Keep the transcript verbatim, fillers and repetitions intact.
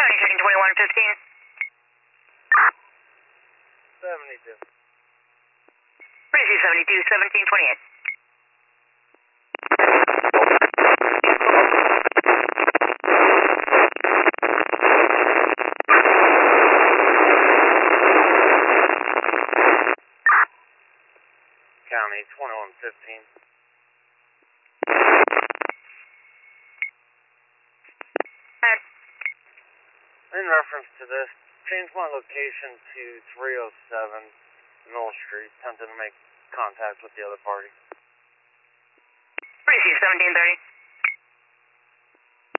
County checking twenty-one fifteen. seventy-two. Breezy seventy-two, seventeen twenty-eight. County twenty-one fifteen. In reference to this, change my location to three oh seven Mill Street, attempting to make contact with the other party. Breezy seventeen thirty.